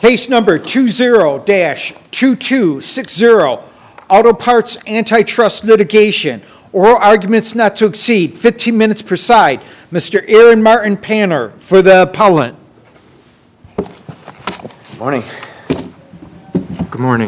Case number 20-2260, Auto Parts Antitrust Litigation. Oral arguments not to exceed 15 minutes per side. Mr. Aaron Martin Panner for the appellant. Good morning. Good morning.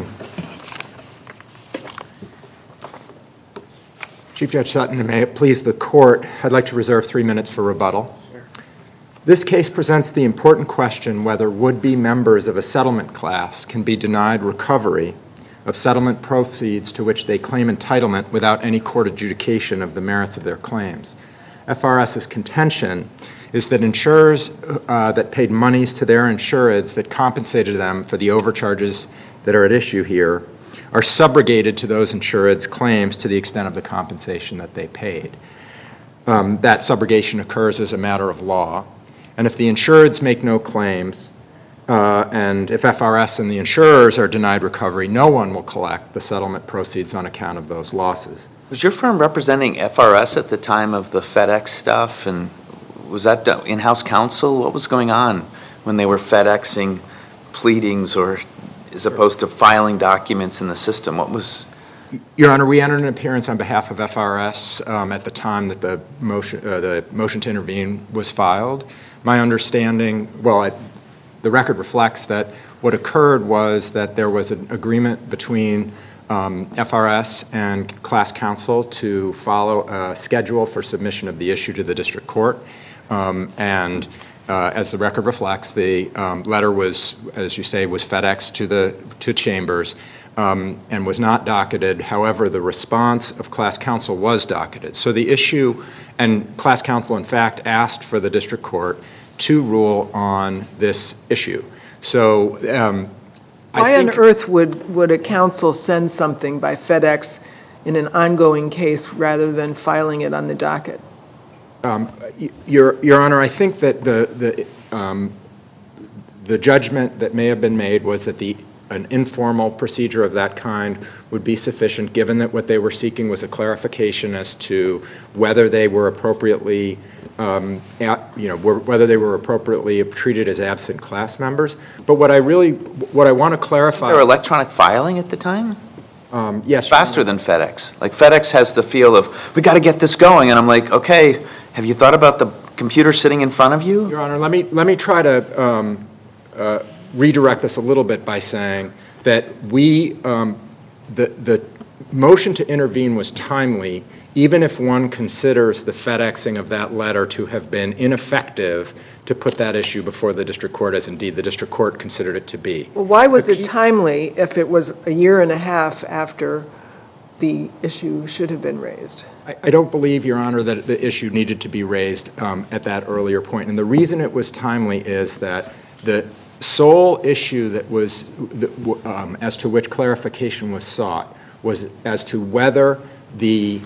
Chief Judge Sutton, and may it please the court, I'd like to reserve 3 minutes for rebuttal. Sure. This case presents the important question whether would-be members of a settlement class can be denied recovery of settlement proceeds to which they claim entitlement without any court adjudication of the merits of their claims. FRS's contention is that insurers that paid monies to their insureds that compensated them for the overcharges that are at issue here are subrogated to those insureds' claims to the extent of the compensation that they paid. That subrogation occurs as a matter of law, and if the insureds make no claims, and if FRS and the insurers are denied recovery, no one will collect the settlement proceeds on account of those losses. Was your firm representing FRS at the time of the FedEx stuff, and was that in-house counsel? What was going on when they were FedExing pleadings or as opposed to filing documents in the system? What was... Your Honor, we entered an appearance on behalf of FRS at the time that the motion to intervene was filed. My understanding, the record reflects that what occurred was that there was an agreement between FRS and class counsel to follow a schedule for submission of the issue to the district court, and as the record reflects, the letter was, as you say, was FedExed to Chambers and was not docketed. However, the response of class counsel was docketed. So the issue, and class counsel in fact asked for the district court to rule on this issue. So why on earth would a counsel send something by FedEx in an ongoing case rather than filing it on the docket? Your Honor, I think that the judgment that may have been made was that an informal procedure of that kind would be sufficient, given that what they were seeking was a clarification as to whether they were appropriately, whether they were appropriately treated as absent class members. But what I want to clarify. Was there electronic filing at the time? Yes. It's faster than FedEx. Like FedEx has the feel of, we got to get this going, and I'm like, okay, have you thought about the computer sitting in front of you? Your Honor, let me try to redirect this a little bit by saying that the motion to intervene was timely, even if one considers the FedExing of that letter to have been ineffective to put that issue before the district court, as indeed the district court considered it to be. Well, why was it timely if it was a year and a half after the issue should have been raised? I don't believe, Your Honor, that the issue needed to be raised at that earlier point. And the reason it was timely is that the sole issue that was, as to which clarification was sought, was as to whether the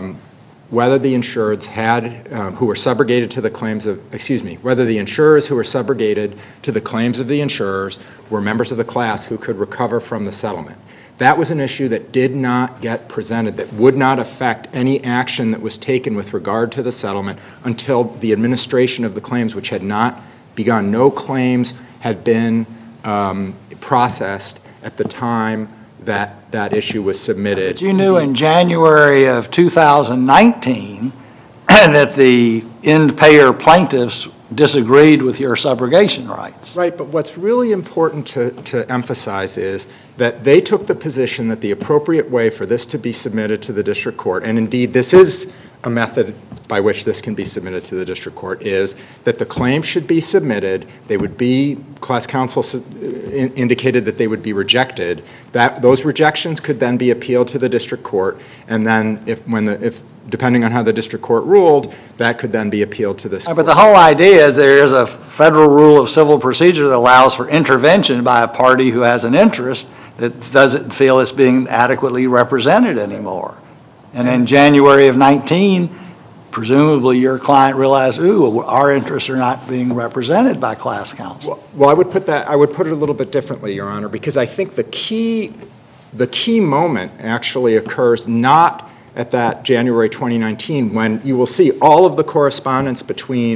insureds who were subrogated to the claims of, whether the insurers who were subrogated to the claims of the insurers were members of the class who could recover from the settlement. That was an issue that did not get presented, that would not affect any action that was taken with regard to the settlement until the administration of the claims, which had not begun. No claims had been processed at the time that issue was submitted. But you knew in January of 2019 that the end payer plaintiffs disagreed with your subrogation rights. Right, but what's really important to emphasize is that they took the position that the appropriate way for this to be submitted to the district court, and indeed this is a method by which this can be submitted to the district court, is that the claim should be submitted. They would be, class counsel indicated that they would be rejected. That those rejections could then be appealed to the district court, and then if depending on how the district court ruled, that could then be appealed to this court. But the whole idea is there is a federal rule of civil procedure that allows for intervention by a party who has an interest that doesn't feel it's being adequately represented anymore. And in January of 19, presumably your client realized, our interests are not being represented by class counsel. Well, I would put it a little bit differently, Your Honor, because I think the key moment actually occurs not at that January 2019 when you will see all of the correspondence between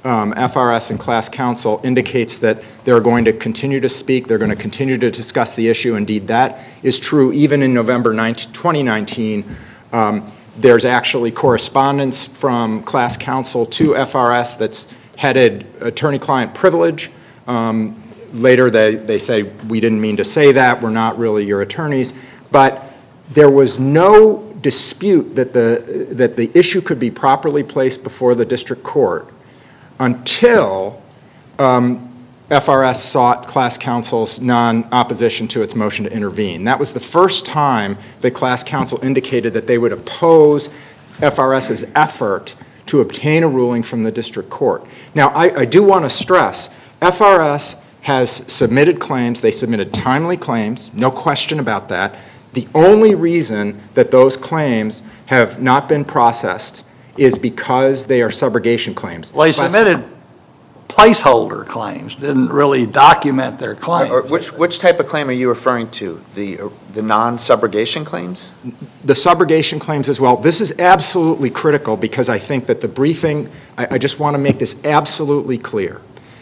FRS and class counsel indicates that they're going to continue to speak, they're going to continue to discuss the issue. Indeed, that is true even in November 2019. There's actually correspondence from class counsel to FRS that's headed attorney-client privilege. Later, they say, we didn't mean to say that, we're not really your attorneys. But there was no dispute that the issue could be properly placed before the district court until FRS sought class counsel's non-opposition to its motion to intervene. That was the first time that class counsel indicated that they would oppose FRS's effort to obtain a ruling from the district court. Now, I do want to stress, FRS has submitted claims, they submitted timely claims, no question about that. The only reason that those claims have not been processed is because they are subrogation claims. Well, they submitted placeholder claims, didn't really document their claims. Which type of claim are you referring to? The non-subrogation claims? The subrogation claims as well. This is absolutely critical because I think that the briefing, I just want to make this absolutely clear.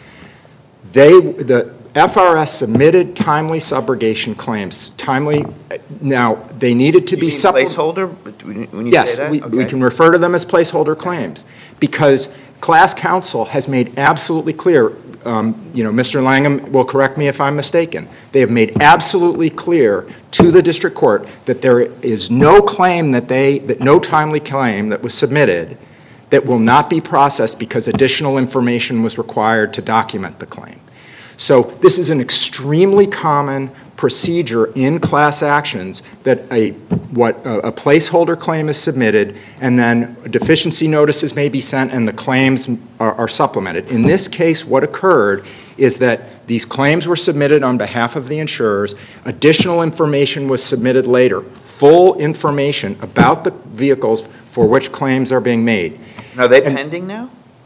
The FRS submitted timely subrogation claims. Timely, now, they needed to be placeholder when you yes, say that? we can refer to them as placeholder claims because class counsel has made absolutely clear, Mr. Langham will correct me if I'm mistaken, they have made absolutely clear to the district court that there is no claim no timely claim that was submitted that will not be processed because additional information was required to document the claim. So this is an extremely common procedure in class actions that a placeholder claim is submitted and then deficiency notices may be sent and the claims are supplemented. In this case, what occurred is that these claims were submitted on behalf of the insurers. Additional information was submitted later, full information about the vehicles for which claims are being made. Are they pending now?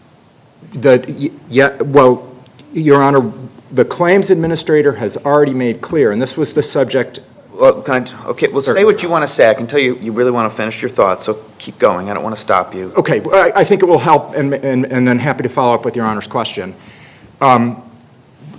Your Honor, the claims administrator has already made clear, and this was the subject. Well, say what you want to say. I can tell you really want to finish your thoughts, so keep going. I don't want to stop you. Okay, I think it will help, and then happy to follow up with Your Honor's question. All of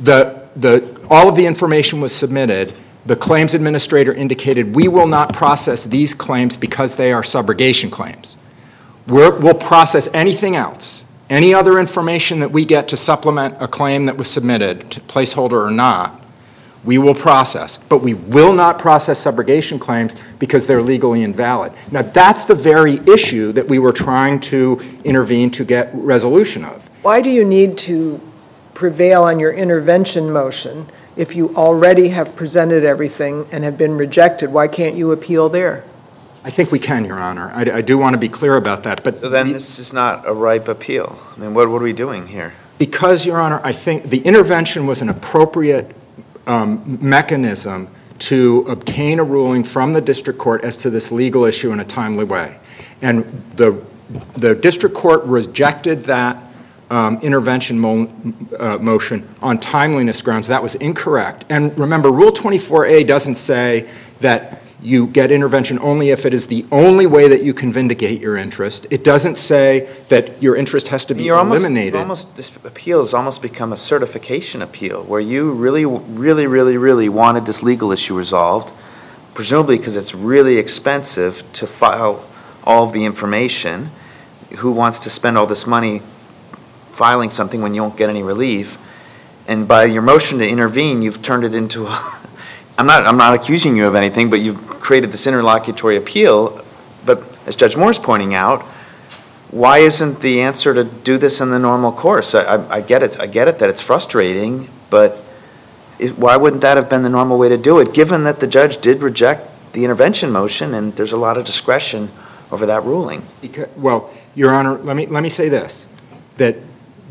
the information was submitted. The claims administrator indicated we will not process these claims because they are subrogation claims. We'll process anything else. Any other information that we get to supplement a claim that was submitted, placeholder or not, we will process. But we will not process subrogation claims because they're legally invalid. Now, that's the very issue that we were trying to intervene to get resolution of. Why do you need to prevail on your intervention motion if you already have presented everything and have been rejected? Why can't you appeal there? I think we can, Your Honor. I do want to be clear about that. But so then this is not a ripe appeal. I mean, what are we doing here? Because, Your Honor, I think the intervention was an appropriate mechanism to obtain a ruling from the district court as to this legal issue in a timely way. And the district court rejected that intervention motion on timeliness grounds. That was incorrect. And remember, Rule 24A doesn't say that you get intervention only if it is the only way that you can vindicate your interest. It doesn't say that your interest has to be eliminated. This appeal has almost become a certification appeal where you really, really, really, really wanted this legal issue resolved, presumably because it's really expensive to file all of the information. Who wants to spend all this money filing something when you won't get any relief? And by your motion to intervene, you've turned it into a I'm not accusing you of anything, but you've created this interlocutory appeal. But as Judge Moore's pointing out, why isn't the answer to do this in the normal course? I get it that it's frustrating, but why wouldn't that have been the normal way to do it, given that the judge did reject the intervention motion and there's a lot of discretion over that ruling? Well, Your Honor, let me say this, that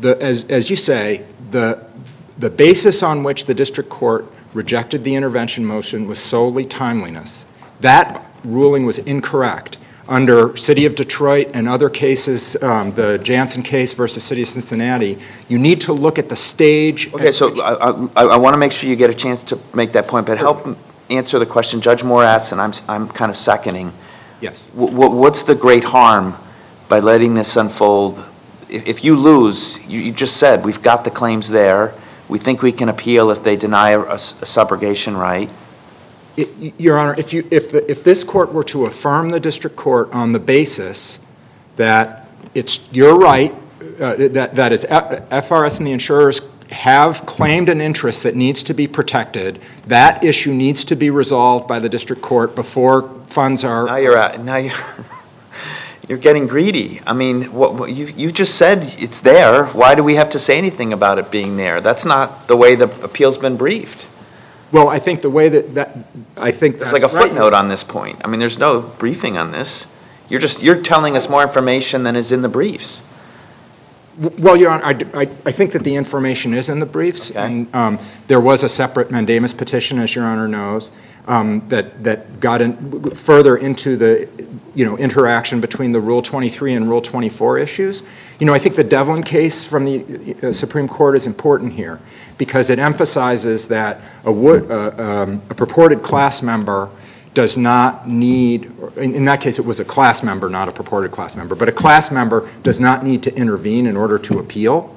as you say, the basis on which the district court rejected the intervention motion was solely timeliness. That ruling was incorrect. Under City of Detroit and other cases, the Jansen case versus City of Cincinnati, you need to look at the stage. Okay, so I want to make sure you get a chance to make that point, but help answer the question Judge Moore asked, and I'm kind of seconding. Yes. What's the great harm by letting this unfold if you lose, you just said, we've got the claims there, we think we can appeal if they deny a subrogation right. Your Honor, if this court were to affirm the district court on the basis that it's your right, that is FRS and the insurers have claimed an interest that needs to be protected, that issue needs to be resolved by the district court before funds are... Now you're getting greedy. I mean, what you just said it's there. Why do we have to say anything about it being there? That's not the way the appeal's been briefed. Well, I think the way I think there's like a footnote on this point. I mean, there's no briefing on this. You're telling us more information than is in the briefs. Well, Your Honor, I think that the information is in the briefs, okay. And there was a separate mandamus petition, as Your Honor knows, that got further into the interaction between the Rule 23 and Rule 24 issues. I think the Devlin case from the Supreme Court is important here because it emphasizes that a purported class member does not need, in that case it was a class member, not a purported class member, but a class member does not need to intervene in order to appeal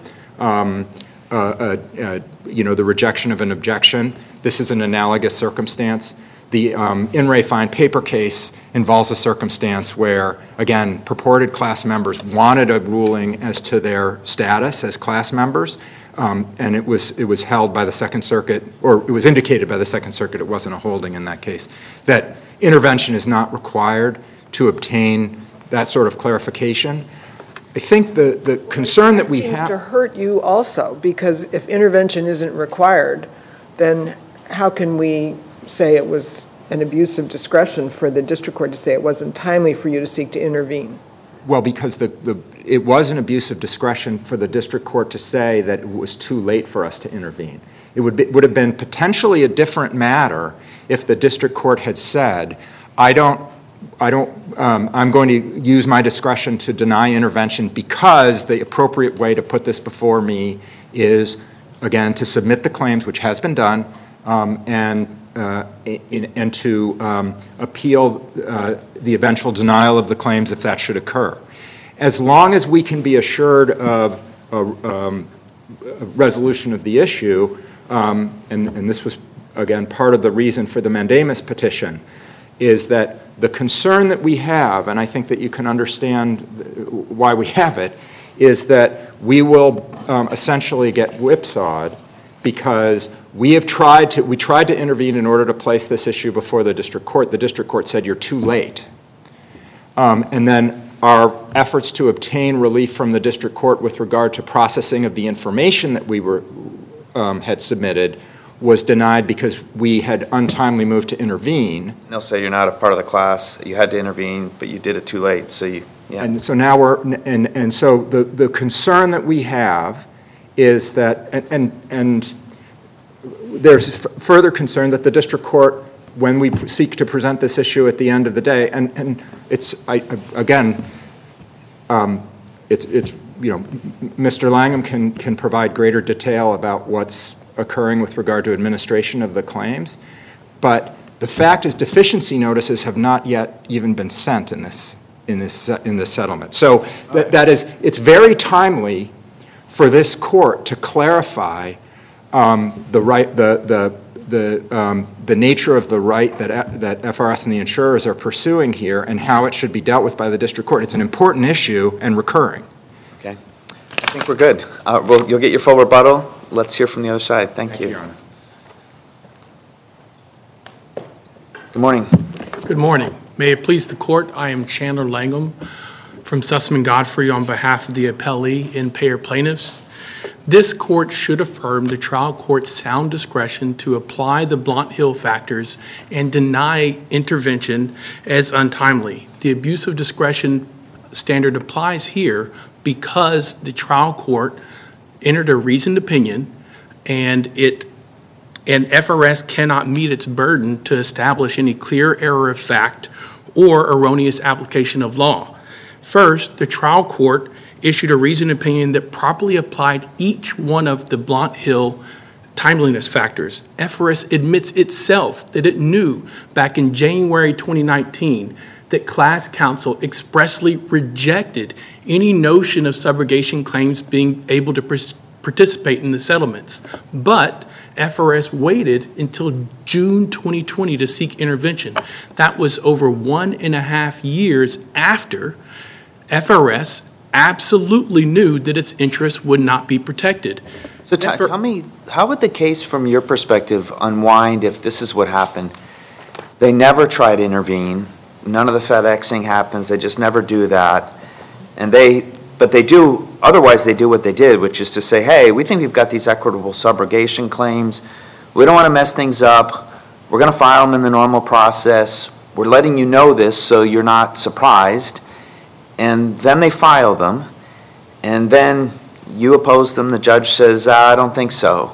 the rejection of an objection. This is an analogous circumstance. The In re Fine Paper case involves a circumstance where, again, purported class members wanted a ruling as to their status as class members, and it was held by the Second Circuit, or it was indicated by the Second Circuit, it wasn't a holding in that case, that intervention is not required to obtain that sort of clarification. I think the concern that we have... That seems to hurt you also, because if intervention isn't required, then how can we say it was an abuse of discretion for the district court to say it wasn't timely for you to seek to intervene? Well, because it was an abuse of discretion for the district court to say that it was too late for us to intervene. It would have been potentially a different matter if the district court had said, I'm going to use my discretion to deny intervention because the appropriate way to put this before me is, again, to submit the claims, which has been done, and to appeal the eventual denial of the claims if that should occur. As long as we can be assured of a resolution of the issue, and this was, again, part of the reason for the mandamus petition, is that the concern that we have, and I think that you can understand why we have it, is that we will essentially get whipsawed because we tried to intervene in order to place this issue before the district court. The district court said, you're too late. And then our efforts to obtain relief from the district court with regard to processing of the information that we had submitted was denied because we had untimely moved to intervene. They'll say you're not a part of the class, you had to intervene, but you did it too late, so yeah. And so now so the concern that we have is that, and there's further concern that the district court, when we seek to present this issue at the end of the day, and it's Mr. Langham can provide greater detail about what's occurring with regard to administration of the claims, but the fact is deficiency notices have not yet even been sent in this settlement. So that is, it's very timely for this court to clarify the nature of the right that FRS and the insurers are pursuing here and how it should be dealt with by the district court. It's an important issue and recurring. Okay. I think we're good. You'll get your full rebuttal. Let's hear from the other side. Thank you. Your Honor. Good morning. Good morning. May it please the court, I am Chandler Langham from Sussman Godfrey on behalf of the appellee and payer plaintiffs. This court should affirm the trial court's sound discretion to apply the Blount-Hill factors and deny intervention as untimely. The abuse of discretion standard applies here because the trial court entered a reasoned opinion and FRS cannot meet its burden to establish any clear error of fact or erroneous application of law. First, the trial court issued a reasoned opinion that properly applied each one of the Blount-Hill timeliness factors. FRS admits itself that it knew back in January 2019 that class counsel expressly rejected any notion of subrogation claims being able to participate in the settlements. But FRS waited until June 2020 to seek intervention. That was over 1.5 years after FRS absolutely knew that its interests would not be protected. So tell me, how would the case from your perspective unwind if this is what happened? They never try to intervene. None of the FedExing happens. They just never do that. But they do, otherwise they do what they did, which is to say, hey, we think we've got these equitable subrogation claims. We don't want to mess things up. We're going to file them in the normal process. We're letting you know this so you're not surprised. And then they file them. And then you oppose them. The judge says, I don't think so.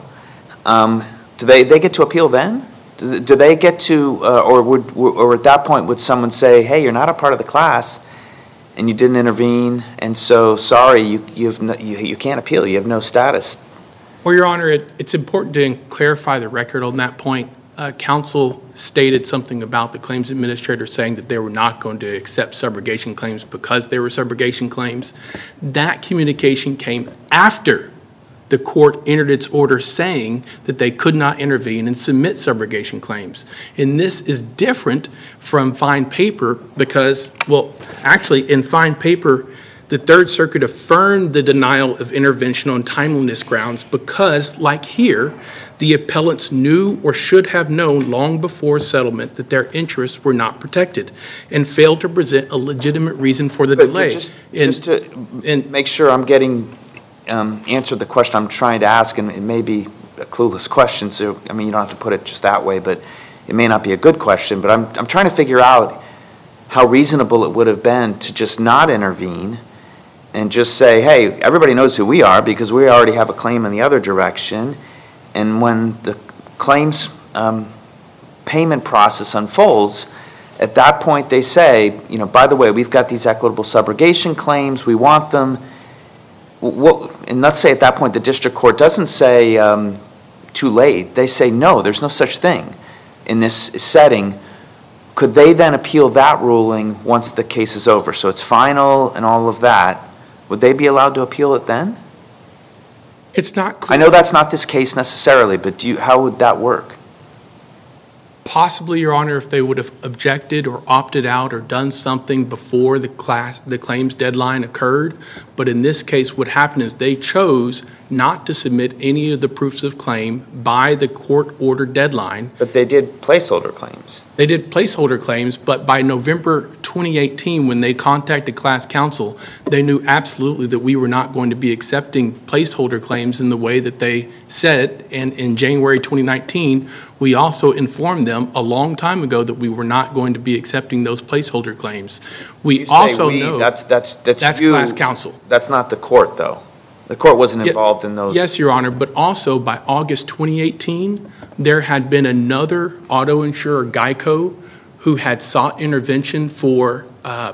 Do they get to appeal then? Do they get to, or at that point would someone say, hey, you're not a part of the class and you didn't intervene, and so sorry, you can't appeal. You have no status. Well, Your Honor, it's important to clarify the record on that point. Counsel stated something about the claims administrator saying that they were not going to accept subrogation claims because they were subrogation claims. That communication came after the court entered its order saying that they could not intervene and submit subrogation claims. And this is different from fine paper because, well, actually in fine paper, the Third Circuit affirmed the denial of intervention on timeliness grounds because, like here, the appellants knew or should have known long before settlement that their interests were not protected and failed to present a legitimate reason for the delay. Just to make sure I'm getting answered the question I'm trying to ask, and it may be a clueless question, so I mean you don't have to put it just that way, but it may not be a good question, but I'm trying to figure out how reasonable it would have been to just not intervene and just say, hey, everybody knows who we are because we already have a claim in the other direction, and when the claims payment process unfolds, at that point they say, you know, by the way, we've got these equitable subrogation claims, we want them. And let's say at that point the district court doesn't say too late. They say, no, there's no such thing in this setting. Could they then appeal that ruling once the case is over? So it's final and all of that. Would they be allowed to appeal it then? It's not clear. I know that's not this case necessarily, but how would that work? Possibly, Your Honor, if they would have objected or opted out or done something before the claims deadline occurred. But in this case, what happened is they chose not to submit any of the proofs of claim by the court order deadline. But they did placeholder claims. They did placeholder claims, but by November 2018, when they contacted class counsel, they knew absolutely that we were not going to be accepting placeholder claims in the way that they said. And in January 2019, we also informed them a long time ago that we were not going to be accepting those placeholder claims. We also know that's you, class counsel. That's not the court, though. The court wasn't involved in those. Yes, Your Honor, but also by August 2018, there had been another auto insurer, Geico, who had sought intervention for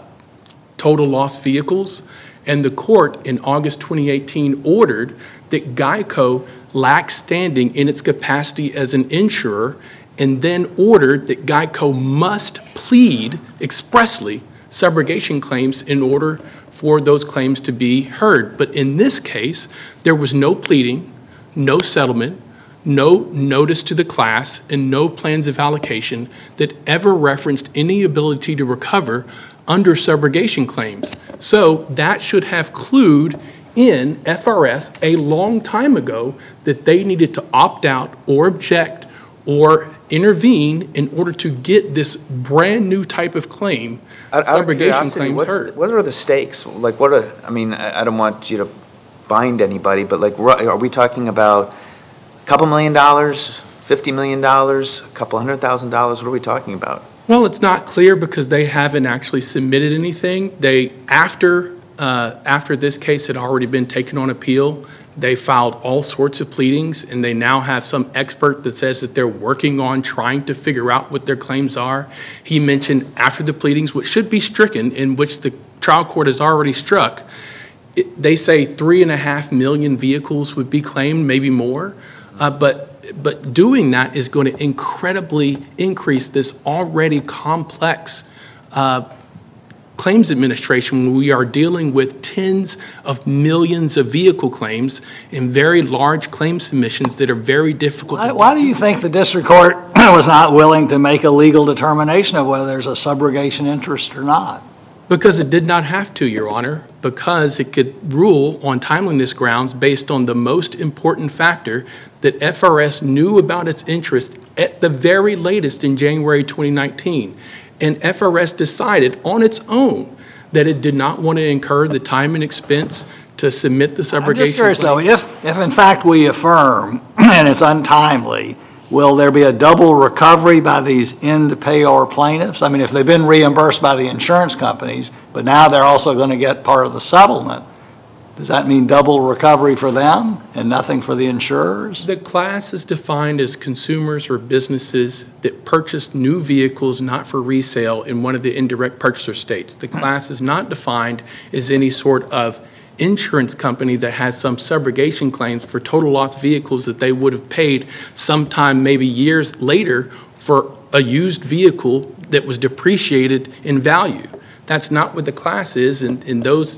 total loss vehicles, and the court in August 2018 ordered that Geico lacks standing in its capacity as an insurer, and then ordered that Geico must plead expressly subrogation claims in order for those claims to be heard. But in this case, there was no pleading, no settlement, no notice to the class, and no plans of allocation that ever referenced any ability to recover under subrogation claims. So that should have clued in FRS a long time ago that they needed to opt out or object or intervene in order to get this brand new type of claim, subrogation claims heard. What are the stakes? Like, I don't want you to bind anybody, but like, are we talking about a couple $1 million, $50 million, a couple $100,000? What are we talking about? Well, it's not clear because they haven't actually submitted anything. After this case had already been taken on appeal, they filed all sorts of pleadings, and they now have some expert that says that they're working on trying to figure out what their claims are. He mentioned after the pleadings, which should be stricken, in which the trial court has already struck, they say 3.5 million vehicles would be claimed, maybe more. But doing that is going to incredibly increase this already complex claims administration when we are dealing with tens of millions of vehicle claims and very large claim submissions that are very difficult to Why do you think the district court was not willing to make a legal determination of whether there's a subrogation interest or not? Because it did not have to, Your Honor, because it could rule on timeliness grounds based on the most important factor that FRS knew about its interest at the very latest in January 2019. And FRS decided on its own that it did not want to incur the time and expense to submit the subrogation. I'm just curious, though, if in fact we affirm and it's untimely, will there be a double recovery by these end-payor plaintiffs? I mean, if they've been reimbursed by the insurance companies, but now they're also going to get part of the settlement, does that mean double recovery for them and nothing for the insurers? The class is defined as consumers or businesses that purchase new vehicles not for resale in one of the indirect purchaser states. The class is not defined as any sort of insurance company that has some subrogation claims for total loss vehicles that they would have paid sometime maybe years later for a used vehicle that was depreciated in value. That's not what the class is, and those,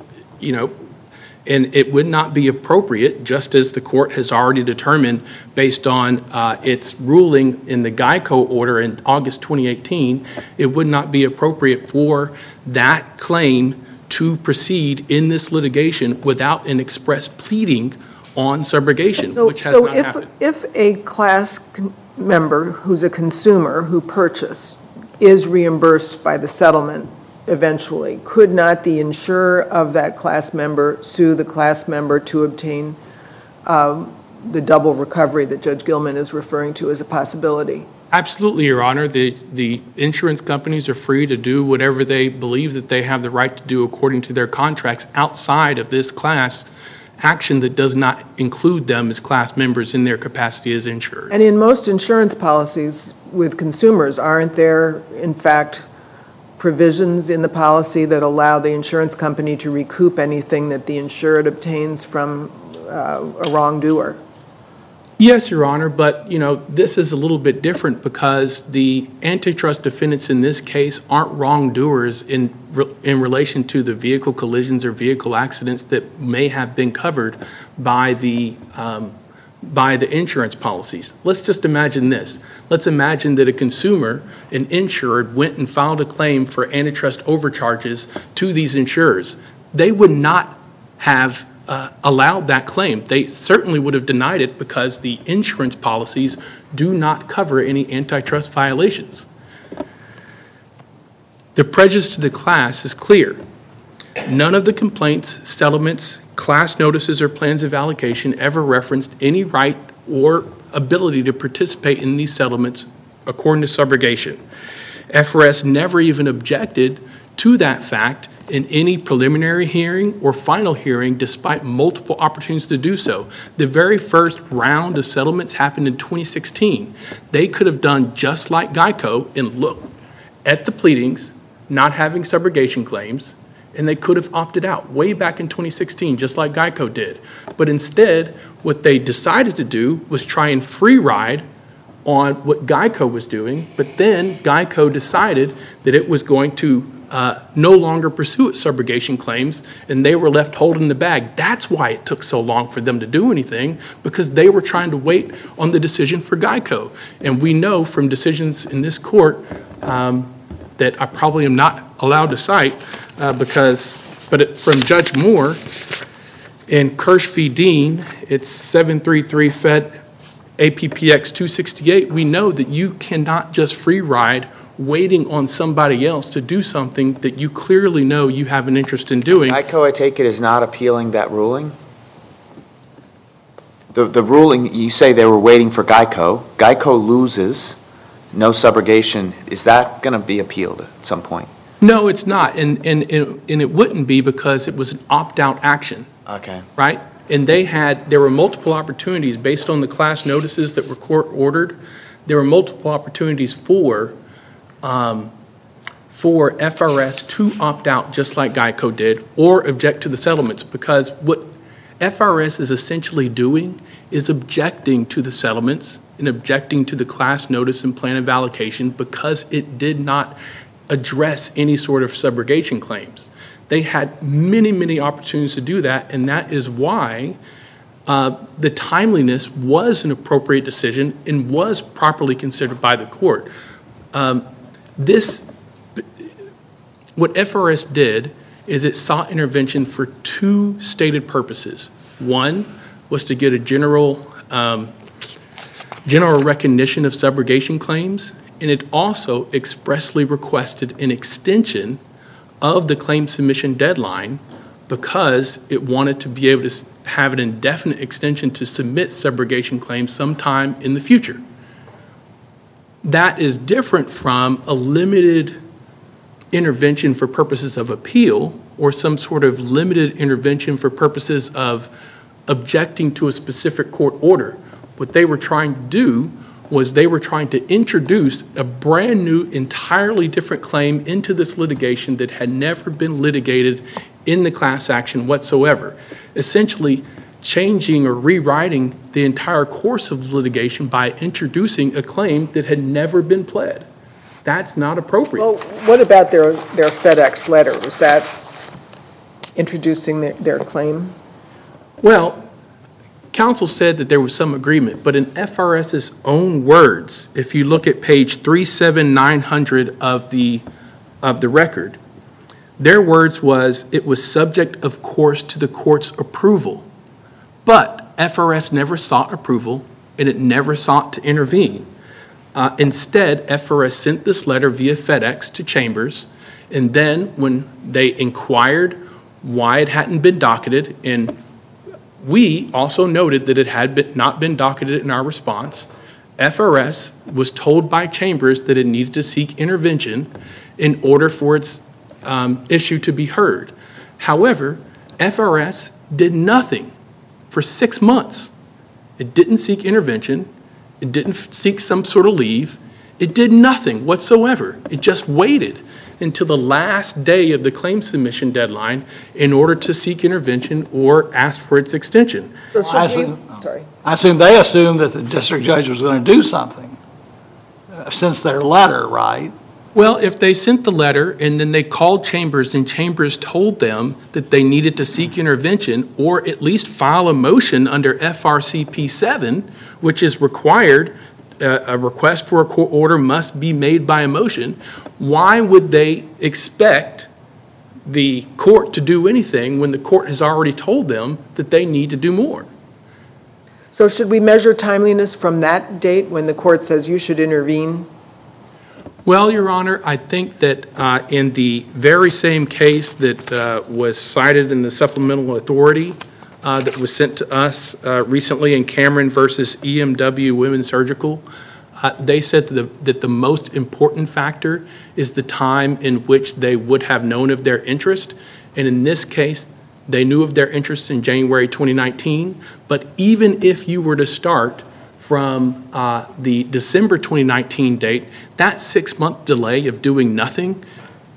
and it would not be appropriate, just as the court has already determined based on its ruling in the GEICO order in August 2018, it would not be appropriate for that claim to proceed in this litigation without an express pleading on subrogation, which has not happened. If a class member who's a consumer who purchased is reimbursed by the settlement eventually, could not the insurer of that class member sue the class member to obtain the double recovery that Judge Gilman is referring to as a possibility? Absolutely, Your Honor. The insurance companies are free to do whatever they believe that they have the right to do according to their contracts outside of this class action that does not include them as class members in their capacity as insured. And in most insurance policies with consumers, aren't there, in fact, provisions in the policy that allow the insurance company to recoup anything that the insured obtains from a wrongdoer? Yes, Your Honor, but this is a little bit different because the antitrust defendants in this case aren't wrongdoers in relation to the vehicle collisions or vehicle accidents that may have been covered by the insurance policies. Let's just imagine this. Let's imagine that a consumer, an insured, went and filed a claim for antitrust overcharges to these insurers. They would not have allowed that claim. They certainly would have denied it because the insurance policies do not cover any antitrust violations. The prejudice to the class is clear. None of the complaints, settlements, class notices, or plans of allocation ever referenced any right or ability to participate in these settlements according to subrogation. FRS never even objected to that fact in any preliminary hearing or final hearing, despite multiple opportunities to do so. The very first round of settlements happened in 2016. They could have done just like GEICO and looked at the pleadings, not having subrogation claims, and they could have opted out way back in 2016, just like GEICO did. But instead, what they decided to do was try and free ride on what GEICO was doing, but then GEICO decided that it was going to no longer pursue its subrogation claims, and they were left holding the bag. That's why it took so long for them to do anything, because they were trying to wait on the decision for GEICO. And we know from decisions in this court that I probably am not allowed to cite, from Judge Moore in Kirsch v. Dean, it's 733 Fed APPX 268, we know that you cannot just free ride waiting on somebody else to do something that you clearly know you have an interest in doing. GEICO, I take it, is not appealing that ruling? The ruling, you say they were waiting for GEICO. GEICO loses, no subrogation. Is that going to be appealed at some point? No, it's not, and it wouldn't be because it was an opt-out action. Okay. Right? And there were multiple opportunities based on the class notices that were court ordered. There were multiple opportunities for FRS to opt out just like GEICO did or object to the settlements, because what FRS is essentially doing is objecting to the settlements and objecting to the class notice and plan of allocation because it did not address any sort of subrogation claims. They had many, many opportunities to do that, and that is why the timeliness was an appropriate decision and was properly considered by the court. What FRS did is it sought intervention for two stated purposes. One was to get a general recognition of subrogation claims, and it also expressly requested an extension of the claim submission deadline because it wanted to be able to have an indefinite extension to submit subrogation claims sometime in the future. That is different from a limited intervention for purposes of appeal or some sort of limited intervention for purposes of objecting to a specific court order. What they were trying to do was they were trying to introduce a brand new, entirely different claim into this litigation that had never been litigated in the class action whatsoever, essentially changing or rewriting the entire course of the litigation by introducing a claim that had never been pled. That's not appropriate. Well, what about their FedEx letter? Was that introducing their claim? Well, counsel said that there was some agreement, but in FRS's own words, if you look at page 37900 of the record, their words was, it was subject, of course, to the court's approval. But FRS never sought approval, and it never sought to intervene. Instead, FRS sent this letter via FedEx to Chambers, and then when they inquired why it hadn't been docketed, and we also noted that it had not been docketed in our response, FRS was told by Chambers that it needed to seek intervention in order for its issue to be heard. However, FRS did nothing for 6 months. It didn't seek intervention. It didn't seek some sort of leave. It did nothing whatsoever. It just waited until the last day of the claim submission deadline in order to seek intervention or ask for its extension. I assume they assumed that the district judge was going to do something since their letter, right? Well, if they sent the letter and then they called Chambers and Chambers told them that they needed to seek intervention or at least file a motion under FRCP 7, which is required, a request for a court order must be made by a motion, why would they expect the court to do anything when the court has already told them that they need to do more? So should we measure timeliness from that date when the court says you should intervene? Well, Your Honor, I think that in the very same case that was cited in the supplemental authority that was sent to us recently in Cameron versus EMW Women's Surgical, they said that the most important factor is the time in which they would have known of their interest. And in this case, they knew of their interest in January 2019. But even if you were to start from the December 2019 date, that 6-month delay of doing nothing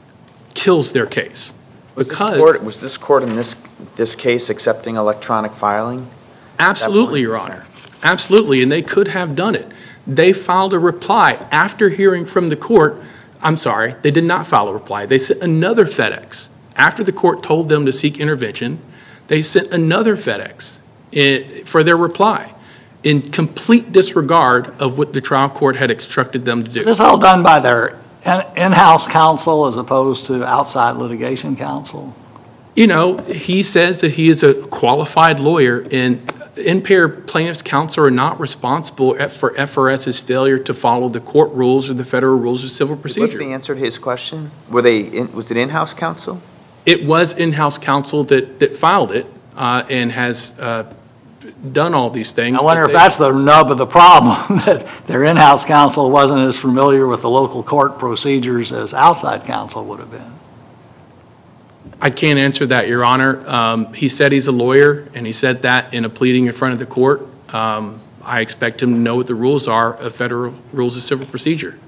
kills their case. Was this court in this case accepting electronic filing? Absolutely, Your Honor. Absolutely, and they could have done it. They filed a reply after hearing from the court. I'm sorry, they did not file a reply. They sent another FedEx. After the court told them to seek intervention, they sent another FedEx for their reply in complete disregard of what the trial court had instructed them to do. Is this all done by their in-house counsel as opposed to outside litigation counsel? You know, he says that he is a qualified lawyer, and impaired plaintiffs' counsel are not responsible for FRS's failure to follow the court rules or the federal rules of civil procedure. What's the answer to his question? Was it in-house counsel? It was in-house counsel that filed it and has done all these things. I wonder if that's the nub of the problem, that their in-house counsel wasn't as familiar with the local court procedures as outside counsel would have been. I can't answer that, Your Honor. He said he's a lawyer, and he said that in a pleading in front of the court. I expect him to know what the rules are of federal rules of civil procedure.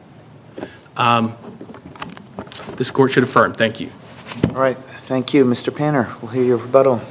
This court should affirm. Thank you. All right. Thank you, Mr. Panner. We'll hear your rebuttal.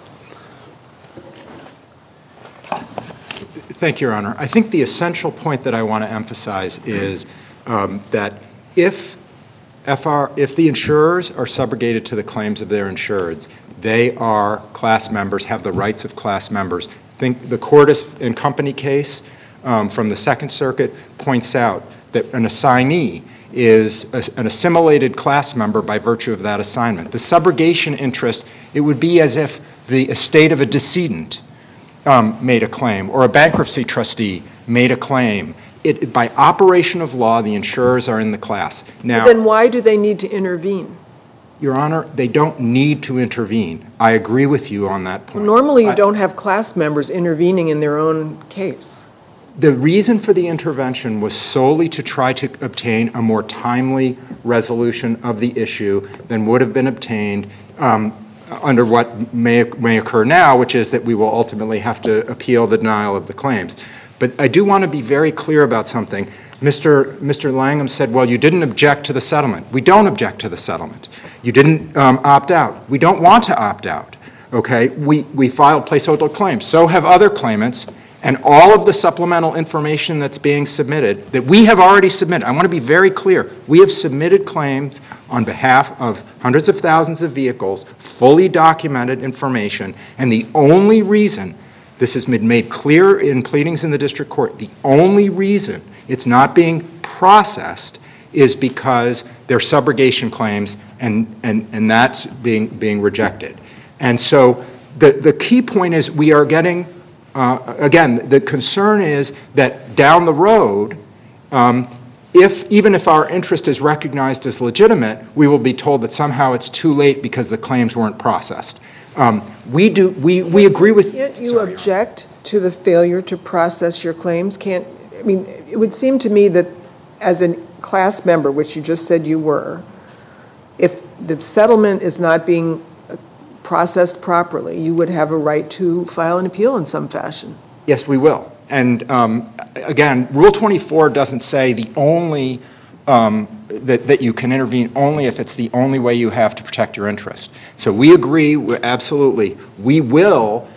Thank you, Your Honor. I think the essential point that I want to emphasize is that if if the insurers are subrogated to the claims of their insureds, they are class members, have the rights of class members. Think the Cordis and Company case from the Second Circuit points out that an assignee is an assimilated class member by virtue of that assignment. The subrogation interest, it would be as if the estate of a decedent made a claim, or a bankruptcy trustee made a claim. By operation of law, the insurers are in the class. Now, Then why do they need to intervene? Your Honor, they don't need to intervene. I agree with you on that point. Normally, you don't have class members intervening in their own case. The reason for the intervention was solely to try to obtain a more timely resolution of the issue than would have been obtained under what may occur now, which is that we will ultimately have to appeal the denial of the claims. But I do want to be very clear about something. Mr. Langham said, well, you didn't object to the settlement. We don't object to the settlement. You didn't opt out. We don't want to opt out. Okay? We filed placeholder claims. So have other claimants. And all of the supplemental information that's being submitted, that we have already submitted, I want to be very clear, we have submitted claims on behalf of hundreds of thousands of vehicles, fully documented information, and the only reason, this has been made clear in pleadings in the district court, the only reason it's not being processed is because they're subrogation claims, and that's being rejected. And so the key point is we are getting, again, the concern is that down the road, even if our interest is recognized as legitimate, we will be told that somehow it's too late because the claims weren't processed. We agree with... Can't you object to the failure to process your claims? It would seem to me that as a class member, which you just said you were, if the settlement is not being processed properly, you would have a right to file an appeal in some fashion. Yes, we will. And again, Rule 24 doesn't say the only, that you can intervene only if it's the only way you have to protect your interest. So we agree, absolutely. We will,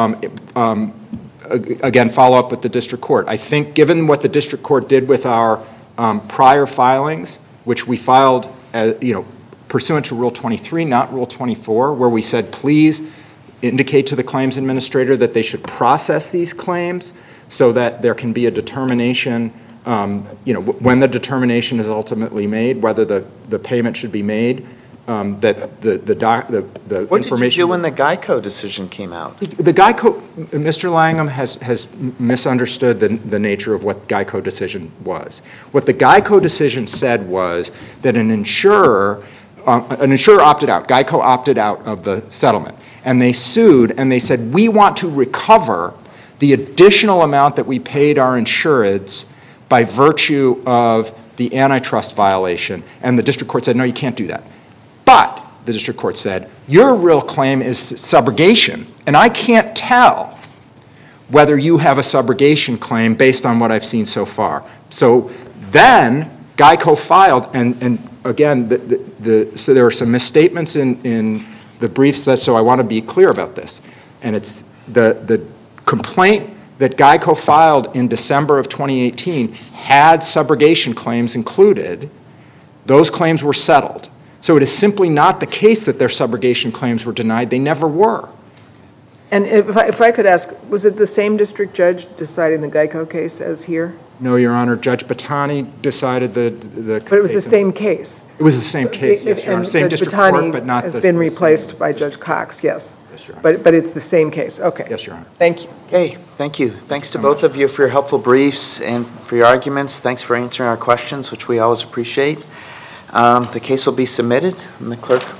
again, follow up with the district court. I think given what the district court did with our prior filings, which we filed, pursuant to Rule 23, not Rule 24, where we said, please indicate to the claims administrator that they should process these claims so that there can be a determination, when the determination is ultimately made, whether the payment should be made, that the What information... did you do when the Geico decision came out? The Geico, Mr. Langham has misunderstood the nature of what Geico decision was. What the Geico decision said was that an insurer opted out. Geico opted out of the settlement. And they sued and they said, we want to recover the additional amount that we paid our insureds by virtue of the antitrust violation. And the district court said, no, you can't do that. But the district court said, your real claim is subrogation, and I can't tell whether you have a subrogation claim based on what I've seen so far. So then Geico filed, and again, so there are some misstatements in the briefs, so I want to be clear about this. And it's the complaint that Geico filed in December of 2018 had subrogation claims included. Those claims were settled. So it is simply not the case that their subrogation claims were denied. They never were. And if I could ask, was it the same district judge deciding the Geico case as here? No, Your Honor. Judge Battani decided the But it was the same case. It was the same case, yes, Your Honor. Same district court, but not the... has been replaced by Judge Cox, yes. Yes, Your Honor. But it's the same case, okay. Yes, Your Honor. Thank you. Okay, thank you. Thanks to both of you for your helpful briefs and for your arguments. Thanks for answering our questions, which we always appreciate. The case will be submitted, and the clerk